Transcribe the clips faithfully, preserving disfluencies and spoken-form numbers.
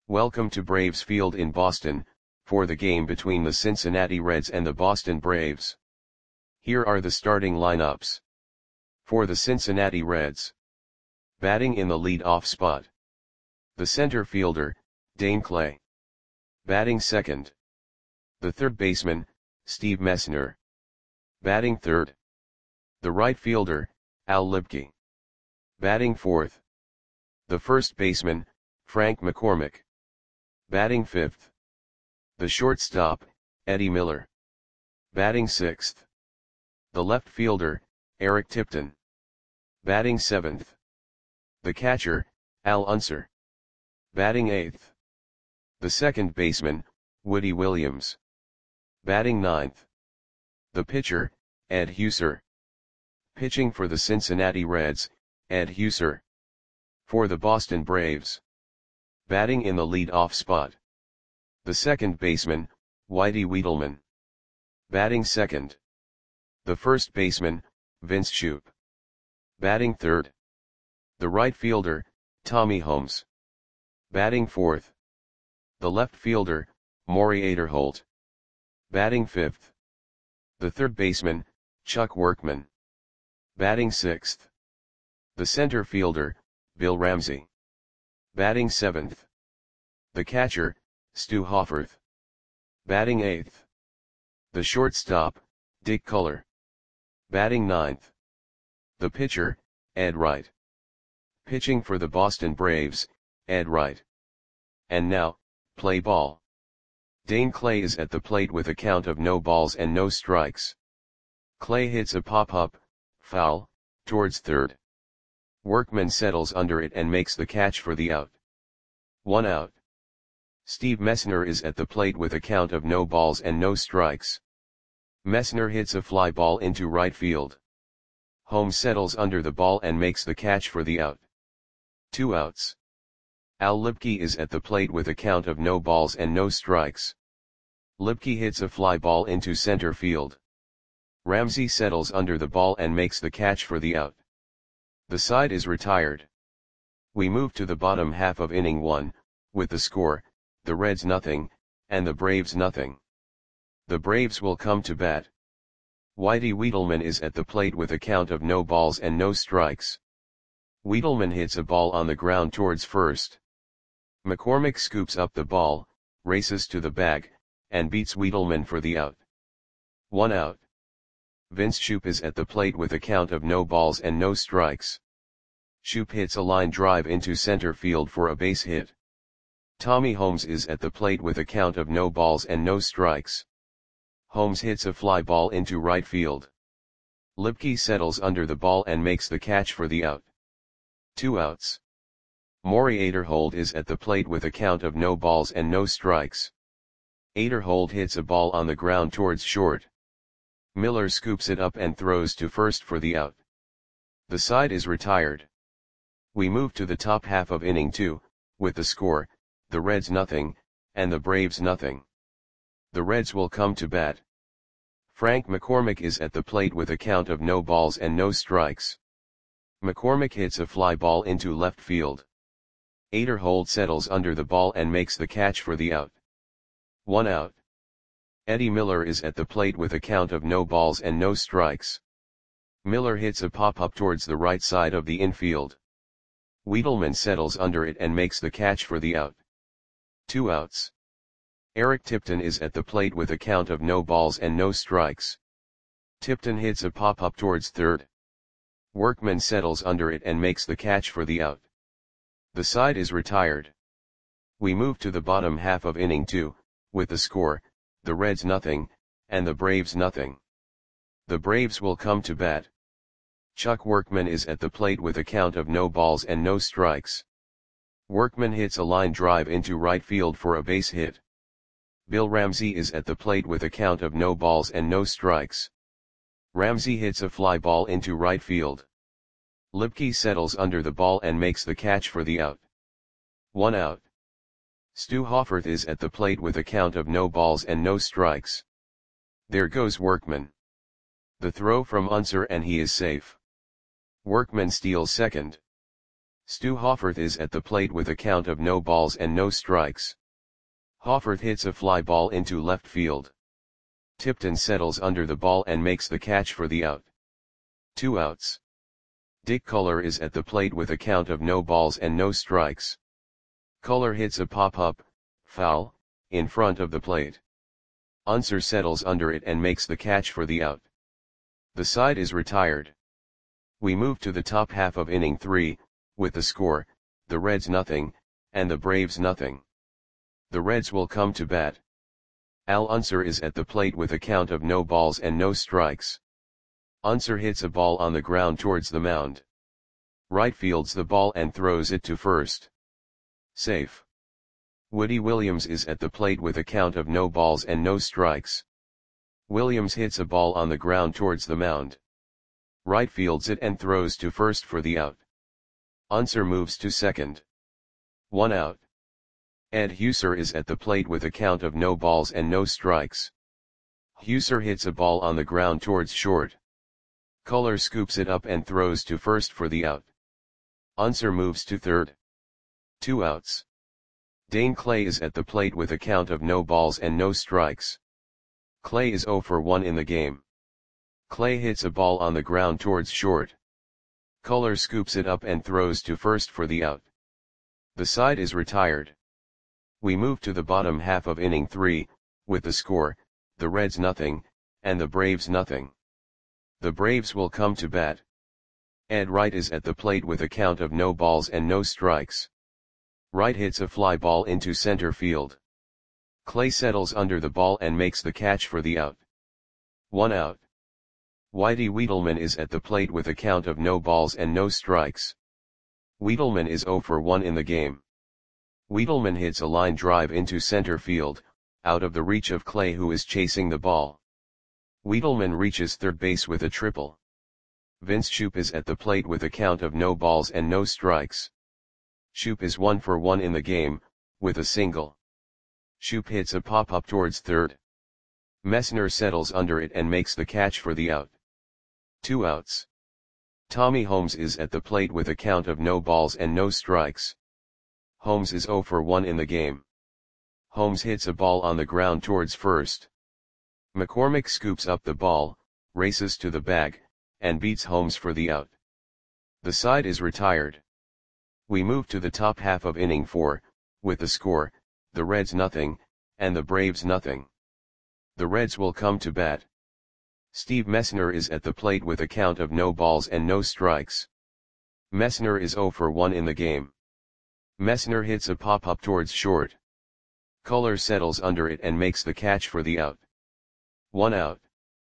Welcome to Braves Field in Boston, for the game between the Cincinnati Reds and the Boston Braves. Here are the starting lineups. For the Cincinnati Reds. Batting in the lead-off spot. The center fielder, Dane Clay. Batting second. The third baseman, Steve Messner. Batting third. The right fielder, Al Libke. Batting fourth. The first baseman, Frank McCormick. Batting fifth. The shortstop, Eddie Miller. Batting sixth. The left fielder, Eric Tipton. Batting seventh. The catcher, Al Unser. Batting eighth. The second baseman, Woody Williams. Batting ninth. The pitcher, Ed Huser. Pitching for the Cincinnati Reds, Ed Huser. For the Boston Braves. Batting in the lead-off spot. The second baseman, Whitey Wiedelman. Batting second. The first baseman, Vince Shoop. Batting third. The right fielder, Tommy Holmes. Batting fourth. The left fielder, Maury Aderholt. Batting fifth. The third baseman, Chuck Workman. Batting sixth. The center fielder, Bill Ramsey. Batting seventh. The catcher, Stu Hofferth. Batting eighth. The shortstop, Dick Culler. Batting ninth. The pitcher, Ed Wright. Pitching for the Boston Braves, Ed Wright. And now, play ball. Dane Clay is at the plate with a count of no balls and no strikes. Clay hits a pop-up, foul, towards third. Workman settles under it and makes the catch for the out. One out. Steve Messner is at the plate with a count of no balls and no strikes. Messner hits a fly ball into right field. Holmes settles under the ball and makes the catch for the out. Two outs. Al Libke is at the plate with a count of no balls and no strikes. Libke hits a fly ball into center field. Ramsey settles under the ball and makes the catch for the out. The side is retired. We move to the bottom half of inning one, with the score, the Reds nothing, and the Braves nothing. The Braves will come to bat. Whitey Wiedelman is at the plate with a count of no balls and no strikes. Wiedelman hits a ball on the ground towards first. McCormick scoops up the ball, races to the bag, and beats Wiedelman for the out. One out. Vince Shoop is at the plate with a count of no balls and no strikes. Shoop hits a line drive into center field for a base hit. Tommy Holmes is at the plate with a count of no balls and no strikes. Holmes hits a fly ball into right field. Libke settles under the ball and makes the catch for the out. Two outs. Maury Aderholt is at the plate with a count of no balls and no strikes. Aderholt hits a ball on the ground towards short. Miller scoops it up and throws to first for the out. The side is retired. We move to the top half of inning two, with the score, the Reds nothing, and the Braves nothing. The Reds will come to bat. Frank McCormick is at the plate with a count of no balls and no strikes. McCormick hits a fly ball into left field. Aderholt settles under the ball and makes the catch for the out. One out. Eddie Miller is at the plate with a count of no balls and no strikes. Miller hits a pop-up towards the right side of the infield. Wiedelman settles under it and makes the catch for the out. Two outs. Eric Tipton is at the plate with a count of no balls and no strikes. Tipton hits a pop-up towards third. Workman settles under it and makes the catch for the out. The side is retired. We move to the bottom half of inning two, with the score, the Reds nothing, and the Braves nothing. The Braves will come to bat. Chuck Workman is at the plate with a count of no balls and no strikes. Workman hits a line drive into right field for a base hit. Bill Ramsey is at the plate with a count of no balls and no strikes. Ramsey hits a fly ball into right field. Libke settles under the ball and makes the catch for the out. One out. Stu Hofferth is at the plate with a count of no balls and no strikes. There goes Workman. The throw from Unser and he is safe. Workman steals second. Stu Hofferth is at the plate with a count of no balls and no strikes. Hofferth hits a fly ball into left field. Tipton settles under the ball and makes the catch for the out. Two outs. Dick Culler is at the plate with a count of no balls and no strikes. Culler hits a pop-up, foul, in front of the plate. Unser settles under it and makes the catch for the out. The side is retired. We move to the top half of inning three, with the score, the Reds nothing, and the Braves nothing. The Reds will come to bat. Al Unser is at the plate with a count of no balls and no strikes. Unser hits a ball on the ground towards the mound. Right fields the ball and throws it to first. Safe. Woody Williams is at the plate with a count of no balls and no strikes. Williams hits a ball on the ground towards the mound. Right fields it and throws to first for the out. Unser moves to second. One out. Ed Huser is at the plate with a count of no balls and no strikes. Huser hits a ball on the ground towards short. Culler scoops it up and throws to first for the out. Unser moves to third. Two outs. Dane Clay is at the plate with a count of no balls and no strikes. Clay is oh for one in the game. Clay hits a ball on the ground towards short. Culler scoops it up and throws to first for the out. The side is retired. We move to the bottom half of inning three, with the score, the Reds nothing, and the Braves nothing. The Braves will come to bat. Ed Wright is at the plate with a count of no balls and no strikes. Wright hits a fly ball into center field. Clay settles under the ball and makes the catch for the out. One out. Whitey Wiedelman is at the plate with a count of no balls and no strikes. Wiedelman is oh for one in the game. Wiedelman hits a line drive into center field, out of the reach of Clay who is chasing the ball. Wiedelman reaches third base with a triple. Vince Shoop is at the plate with a count of no balls and no strikes. Shoop is one for one in the game, with a single. Shoop hits a pop-up towards third. Messner settles under it and makes the catch for the out. Two outs. Tommy Holmes is at the plate with a count of no balls and no strikes. Holmes is oh for one in the game. Holmes hits a ball on the ground towards first. McCormick scoops up the ball, races to the bag, and beats Holmes for the out. The side is retired. We move to the top half of inning four, with the score, the Reds nothing, and the Braves nothing. The Reds will come to bat. Steve Messner is at the plate with a count of no balls and no strikes. Messner is oh for one in the game. Messner hits a pop-up towards short. Culler settles under it and makes the catch for the out. One out.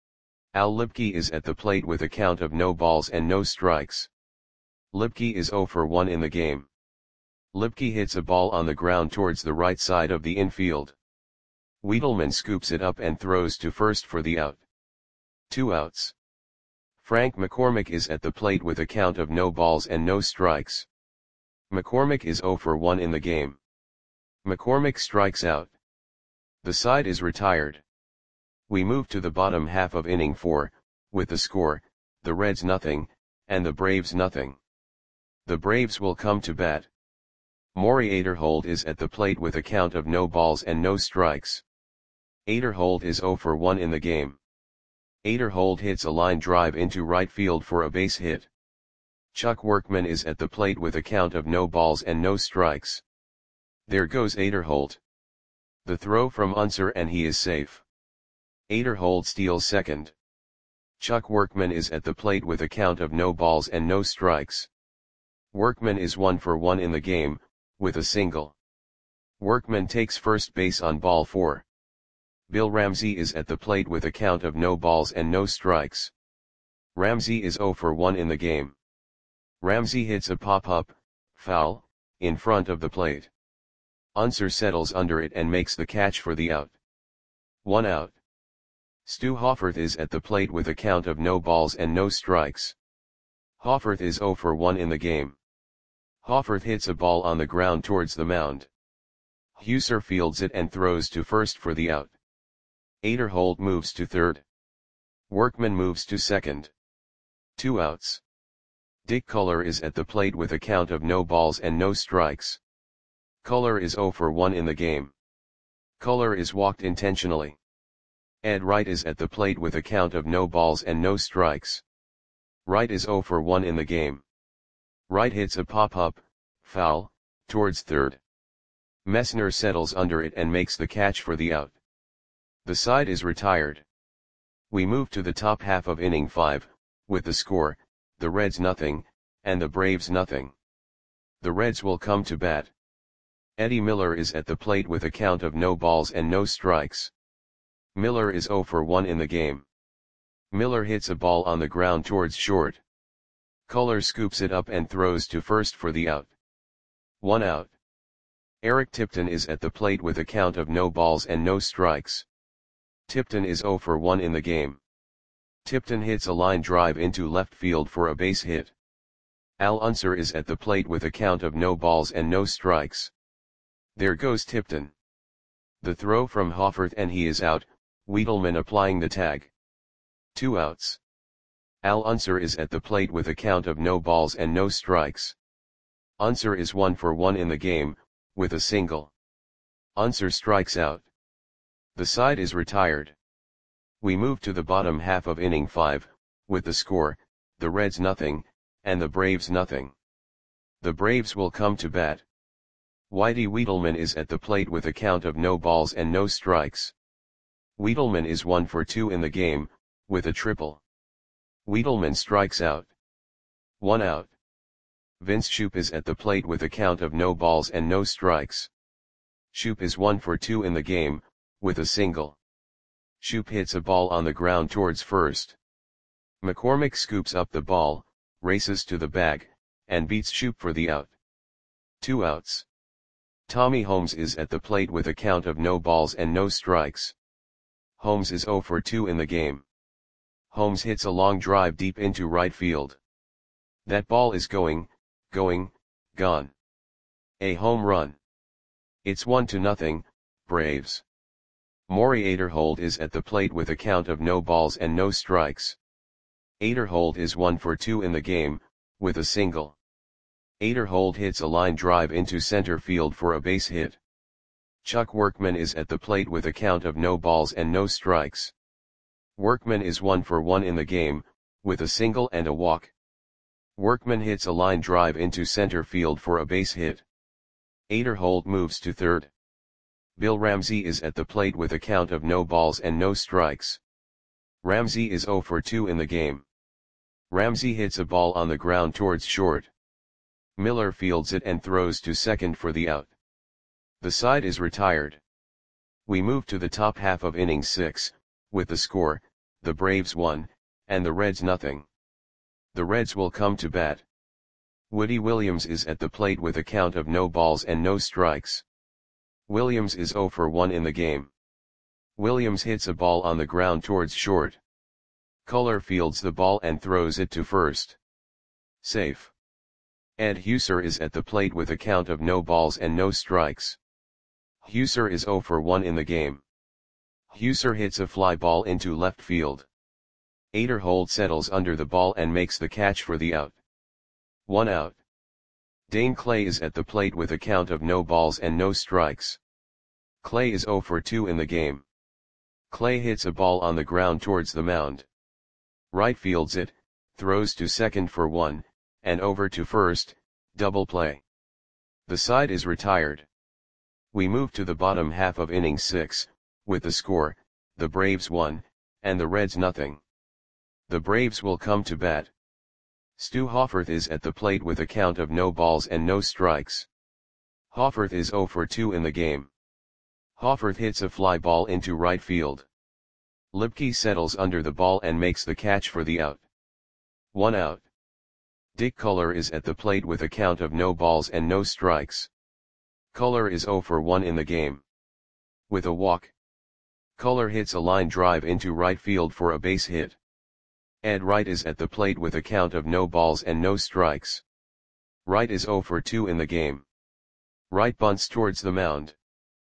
Al Lipke is at the plate with a count of no balls and no strikes. Lipke is oh for one in the game. Lipke hits a ball on the ground towards the right side of the infield. Wiedelman scoops it up and throws to first for the out. Two outs. Frank McCormick is at the plate with a count of no balls and no strikes. McCormick is oh for one in the game. McCormick strikes out. The side is retired. We move to the bottom half of inning four, with the score, the Reds nothing, and the Braves nothing. The Braves will come to bat. Maury Aderhold is at the plate with a count of no balls and no strikes. Aderhold is oh for one in the game. Aderhold hits a line drive into right field for a base hit. Chuck Workman is at the plate with a count of no balls and no strikes. There goes Aderhold. The throw from Unser and he is safe. Aderhold steals second. Chuck Workman is at the plate with a count of no balls and no strikes. Workman is one for one in the game, with a single. Workman takes first base on ball four. Bill Ramsey is at the plate with a count of no balls and no strikes. Ramsey is oh for one in the game. Ramsey hits a pop-up, foul, in front of the plate. Unser settles under it and makes the catch for the out. One out. Stu Hofferth is at the plate with a count of no balls and no strikes. Hofferth is oh for one in the game. Hofferth hits a ball on the ground towards the mound. Huser fields it and throws to first for the out. Aderhold moves to third. Workman moves to second. Two outs. Dick Culler is at the plate with a count of no balls and no strikes. Culler is zero for one in the game. Culler is walked intentionally. Ed Wright is at the plate with a count of no balls and no strikes. Wright is zero for one in the game. Wright hits a pop-up, foul, towards third. Messner settles under it and makes the catch for the out. The side is retired. We move to the top half of inning five, with the score, the Reds nothing, and the Braves nothing. The Reds will come to bat. Eddie Miller is at the plate with a count of no balls and no strikes. Miller is zero for one in the game. Miller hits a ball on the ground towards short. Culler scoops it up and throws to first for the out. One out. Eric Tipton is at the plate with a count of no balls and no strikes. Tipton is zero for one in the game. Tipton hits a line drive into left field for a base hit. Al Unser is at the plate with a count of no balls and no strikes. There goes Tipton. The throw from Hoffert and he is out, Wiedelman applying the tag. Two outs. Al Unser is at the plate with a count of no balls and no strikes. Unser is one for one in the game, with a single. Unser strikes out. The side is retired. We move to the bottom half of inning five, with the score, the Reds nothing, and the Braves nothing. The Braves will come to bat. Whitey Wiedelman is at the plate with a count of no balls and no strikes. Wiedelman is one for two in the game, with a triple. Wiedelman strikes out. One out. Vince Shoop is at the plate with a count of no balls and no strikes. Shoop is one for two in the game, with a single. Shoop hits a ball on the ground towards first. McCormick scoops up the ball, races to the bag, and beats Shoop for the out. Two outs. Tommy Holmes is at the plate with a count of no balls and no strikes. Holmes is zero for two in the game. Holmes hits a long drive deep into right field. That ball is going, going, gone. A home run. It's one to nothing, Braves. Maury Aderhold is at the plate with a count of no balls and no strikes. Aderhold is one for two in the game, with a single. Aderhold hits a line drive into center field for a base hit. Chuck Workman is at the plate with a count of no balls and no strikes. Workman is one for one in the game, with a single and a walk. Workman hits a line drive into center field for a base hit. Aderhold moves to third. Bill Ramsey is at the plate with a count of no balls and no strikes. Ramsey is zero for two in the game. Ramsey hits a ball on the ground towards short. Miller fields it and throws to second for the out. The side is retired. We move to the top half of inning six, with the score, the Braves one, and the Reds nothing. The Reds will come to bat. Woody Williams is at the plate with a count of no balls and no strikes. Williams is zero for one in the game. Williams hits a ball on the ground towards short. Culler fields the ball and throws it to first. Safe. Ed Huser is at the plate with a count of no balls and no strikes. Huser is zero for one in the game. Huser hits a fly ball into left field. Aderhold settles under the ball and makes the catch for the out. One out. Dane Clay is at the plate with a count of no balls and no strikes. Clay is zero for two in the game. Clay hits a ball on the ground towards the mound. Right fields it, throws to second for one, and over to first, double play. The side is retired. We move to the bottom half of inning six, with the score, the Braves one, and the Reds nothing. The Braves will come to bat. Stu Hoffert is at the plate with a count of no balls and no strikes. Hoffert is zero for two in the game. Hoffert hits a fly ball into right field. Lipke settles under the ball and makes the catch for the out. One out. Dick Culler is at the plate with a count of no balls and no strikes. Culler is zero for one in the game. With a walk. Culler hits a line drive into right field for a base hit. Ed Wright is at the plate with a count of no balls and no strikes. Wright is zero for two in the game. Wright bunts towards the mound.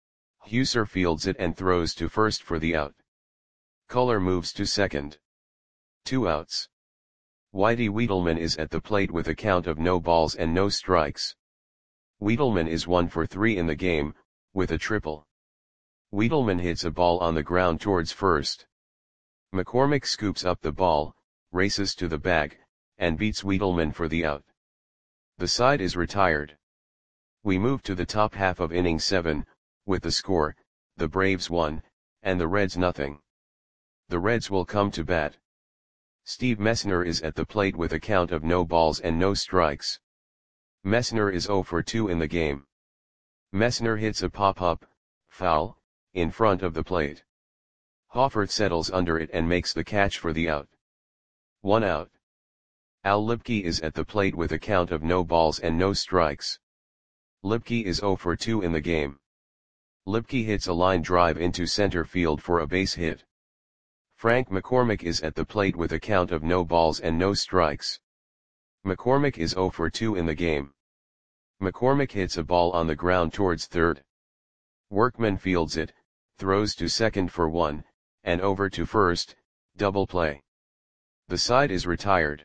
Huser fields it and throws to first for the out. Culler moves to second. Two outs. Whitey Wiedelman is at the plate with a count of no balls and no strikes. Wiedelman is one for three in the game, with a triple. Wiedelman hits a ball on the ground towards first. McCormick scoops up the ball, races to the bag, and beats Wiedelman for the out. The side is retired. We move to the top half of inning seven, with the score, the Braves one, and the Reds nothing. The Reds will come to bat. Steve Messner is at the plate with a count of no balls and no strikes. Messner is zero for two in the game. Messner hits a pop-up, foul, in front of the plate. Hoffert settles under it and makes the catch for the out. One out. Al Lipke is at the plate with a count of no balls and no strikes. Lipke is zero for two in the game. Lipke hits a line drive into center field for a base hit. Frank McCormick is at the plate with a count of no balls and no strikes. McCormick is zero for two in the game. McCormick hits a ball on the ground towards third. Workman fields it, throws to second for one, and over to first, double play. The side is retired.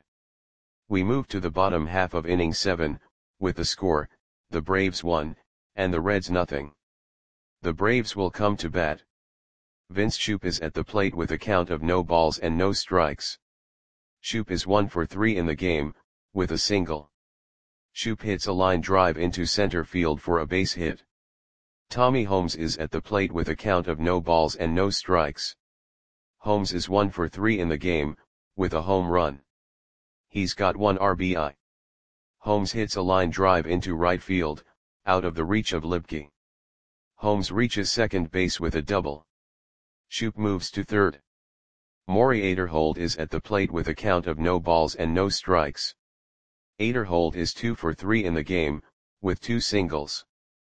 We move to the bottom half of inning seven, with the score, the Braves one, and the Reds nothing. The Braves will come to bat. Vince Shoop is at the plate with a count of no balls and no strikes. Shoop is one for three in the game, with a single. Shoop hits a line drive into center field for a base hit. Tommy Holmes is at the plate with a count of no balls and no strikes. Holmes is one for three in the game, with a home run. He's got one R B I. Holmes hits a line drive into right field, out of the reach of Lipke. Holmes reaches second base with a double. Shoop moves to third. Maury Aderhold is at the plate with a count of no balls and no strikes. Aderhold is two for three in the game, with two singles.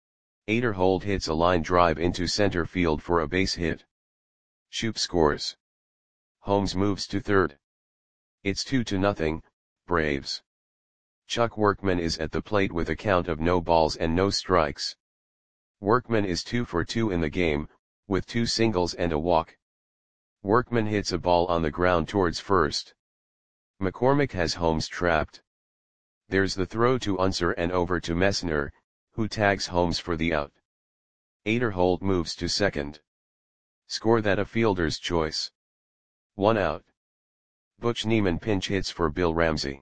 Aderhold hits a line drive into center field for a base hit. Shoop scores. Holmes moves to third. It's two to nothing, Braves. Chuck Workman is at the plate with a count of no balls and no strikes. Workman is two for two in the game, with two singles and a walk. Workman hits a ball on the ground towards first. McCormick has Holmes trapped. There's the throw to Unser and over to Messner, who tags Holmes for the out. Aderhold moves to second. Score that a fielder's choice. One out. Butch Neiman pinch hits for Bill Ramsey.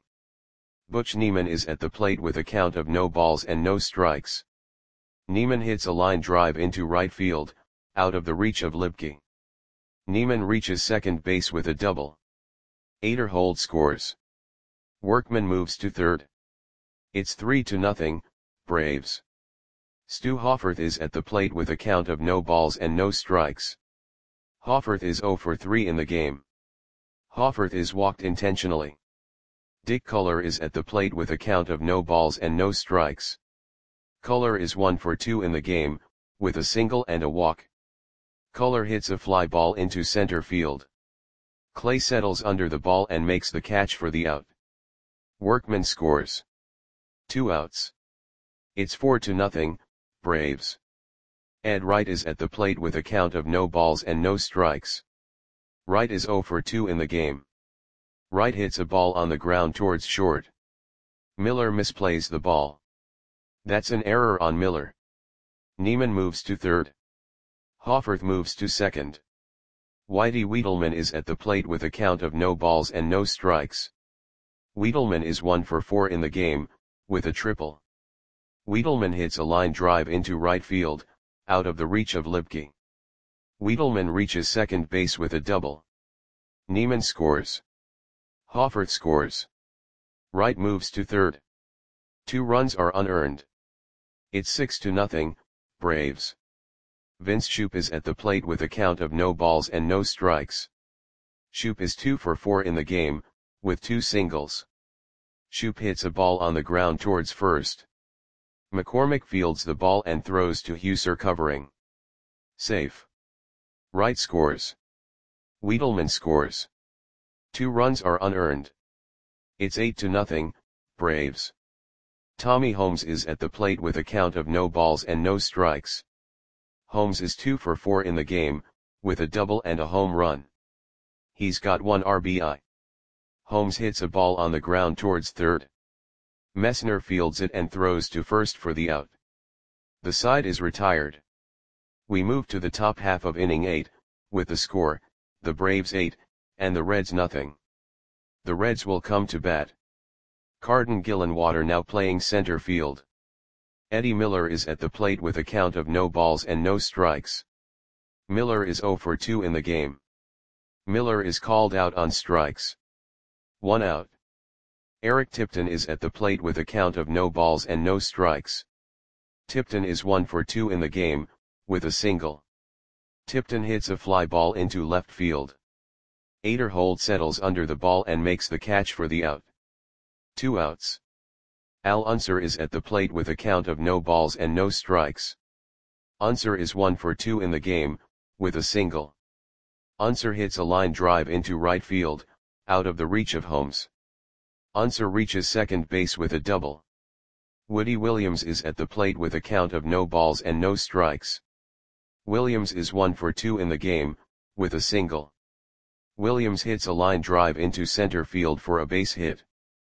Butch Neiman is at the plate with a count of no balls and no strikes. Neiman hits a line drive into right field, out of the reach of Lipke. Neiman reaches second base with a double. Aderhold scores. Workman moves to third. It's three to nothing, Braves. Stu Hoffert is at the plate with a count of no balls and no strikes. Hoffert is zero for three in the game. Hoffert is walked intentionally. Dick Culler is at the plate with a count of no balls and no strikes. Culler is one for two in the game, with a single and a walk. Culler hits a fly ball into center field. Clay settles under the ball and makes the catch for the out. Workman scores. Two outs. It's four to nothing, Braves. Ed Wright is at the plate with a count of no balls and no strikes. Wright is zero for two in the game. Wright hits a ball on the ground towards short. Miller misplays the ball. That's an error on Miller. Neiman moves to third. Hoffert moves to second. Whitey Wiedelman is at the plate with a count of no balls and no strikes. Wiedelman is one for four in the game, with a triple. Wiedelman hits a line drive into right field, out of the reach of Lipke. Wiedelman reaches second base with a double. Neiman scores. Hoffert scores. Wright moves to third. Two runs are unearned. It's six to nothing, Braves. Vince Shoop is at the plate with a count of no balls and no strikes. Shoop is two for four in the game, with two singles. Shoop hits a ball on the ground towards first. McCormick fields the ball and throws to Husser covering. Safe. Wright scores. Wiedelman scores. Two runs are unearned. It's eight to nothing, Braves. Tommy Holmes is at the plate with a count of no balls and no strikes. Holmes is two for four in the game, with a double and a home run. He's got one R B I. Holmes hits a ball on the ground towards third. Messner fields it and throws to first for the out. The side is retired. We move to the top half of inning eight, with the score, the Braves eight, and the Reds nothing. The Reds will come to bat. Carden Gillenwater now playing center field. Eddie Miller is at the plate with a count of no balls and no strikes. Miller is oh for two in the game. Miller is called out on strikes. One out. Eric Tipton is at the plate with a count of no balls and no strikes. Tipton is one for two in the game, with a single. Tipton hits a fly ball into left field. Aderhold settles under the ball and makes the catch for the out. Two outs. Al Unser is at the plate with a count of no balls and no strikes. Unser is one for two in the game, with a single. Unser hits a line drive into right field, out of the reach of Holmes. Unser reaches second base with a double. Woody Williams is at the plate with a count of no balls and no strikes. Williams is one for two in the game, with a single. Williams hits a line drive into center field for a base hit.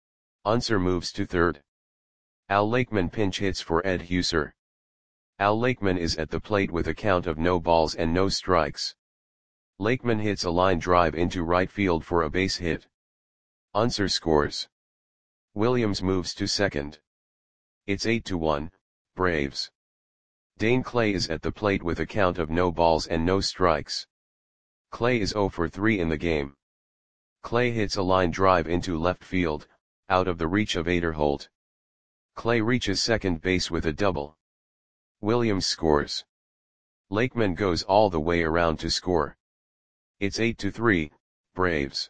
Unser moves to third. Al Lakeman pinch hits for Ed Huser. Al Lakeman is at the plate with a count of no balls and no strikes. Lakeman hits a line drive into right field for a base hit. Unser scores. Williams moves to second. It's eight to one, Braves. Dane Clay is at the plate with a count of no balls and no strikes. Clay is oh for three in the game. Clay hits a line drive into left field, out of the reach of Aderhold. Clay reaches second base with a double. Williams scores. Lakeman goes all the way around to score. It's eight to three, Braves.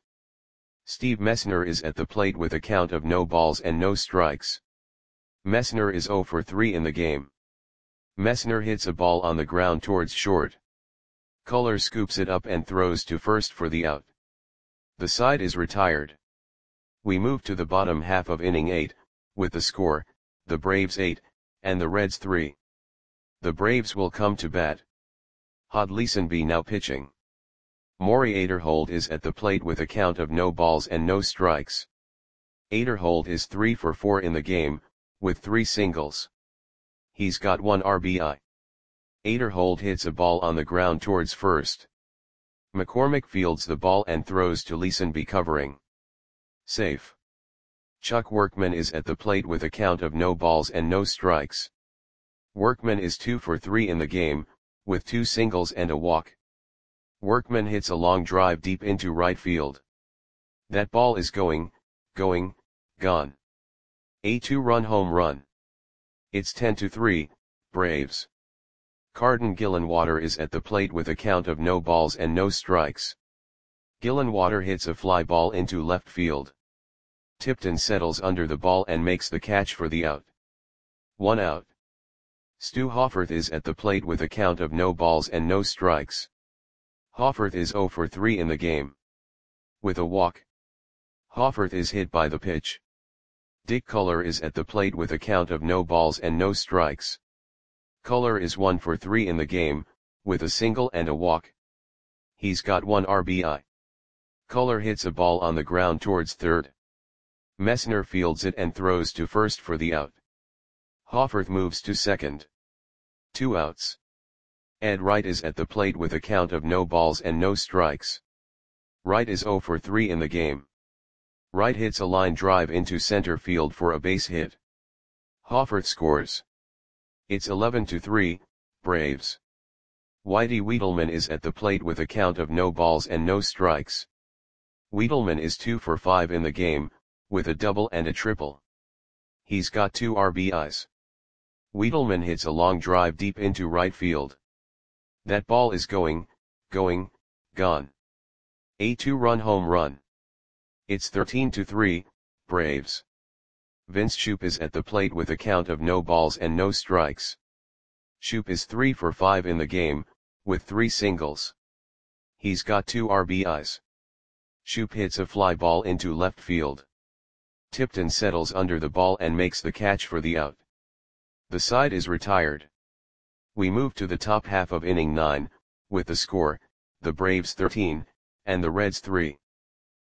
Steve Messner is at the plate with a count of no balls and no strikes. Messner is oh for three in the game. Messner hits a ball on the ground towards short. Culler scoops it up and throws to first for the out. The side is retired. We move to the bottom half of inning eight, with the score, the Braves eight, and the Reds three. The Braves will come to bat. Hod Leesenby now pitching. Maury Aderhold is at the plate with a count of no balls and no strikes. Aderhold is three for four in the game, with three singles. He's got one R B I. Aderhold hits a ball on the ground towards first. McCormick fields the ball and throws to Leesenby covering. Safe. Chuck Workman is at the plate with a count of no balls and no strikes. Workman is two for three in the game, with two singles and a walk. Workman hits a long drive deep into right field. That ball is going, going, gone. A two-run home run. It's ten to three, Braves. Carden Gillenwater is at the plate with a count of no balls and no strikes. Gillenwater hits a fly ball into left field. Tipton settles under the ball and makes the catch for the out. One out. Stu Hofferth is at the plate with a count of no balls and no strikes. Hofferth is oh for three in the game. With a walk. Hofferth is hit by the pitch. Dick Culler is at the plate with a count of no balls and no strikes. Culler is one for three in the game, with a single and a walk. He's got one R B I. Culler hits a ball on the ground towards third. Messner fields it and throws to first for the out. Hofferth moves to second. Two outs. Ed Wright is at the plate with a count of no balls and no strikes. Wright is oh for three in the game. Wright hits a line drive into center field for a base hit. Hofferth scores. It's eleven to three, Braves. Whitey Wiedelman is at the plate with a count of no balls and no strikes. Wiedelman is two for five in the game, with a double and a triple. He's got two R B Is. Wiedelman hits a long drive deep into right field. That ball is going, going, gone. A two-run home run. It's thirteen to three, Braves. Vince Shoop is at the plate with a count of no balls and no strikes. Shoop is three for five in the game, with three singles. He's got two R B Is. Shoop hits a fly ball into left field. Tipton settles under the ball and makes the catch for the out. The side is retired. We move to the top half of inning nine, with the score, the Braves thirteen, and the Reds three.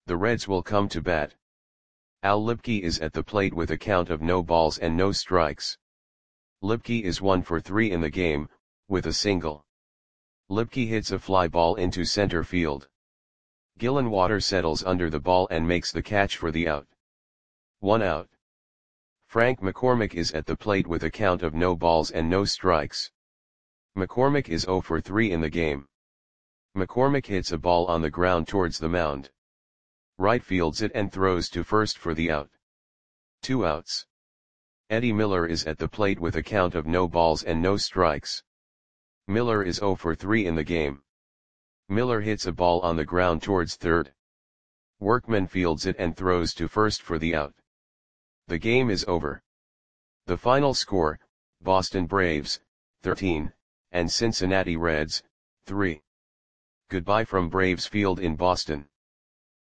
The Reds will come to bat. Al Lipke is at the plate with a count of no balls and no strikes. Lipke is one for three in the game, with a single. Lipke hits a fly ball into center field. Gillenwater settles under the ball and makes the catch for the out. One out. Frank McCormick is at the plate with a count of no balls and no strikes. McCormick is zero for three in the game. McCormick hits a ball on the ground towards the mound. Right fields it and throws to first for the out. Two outs. Eddie Miller is at the plate with a count of no balls and no strikes. Miller is zero for three in the game. Miller hits a ball on the ground towards third. Workman fields it and throws to first for the out. The game is over. The final score, Boston Braves, thirteen, and Cincinnati Reds, three. Goodbye from Braves Field in Boston.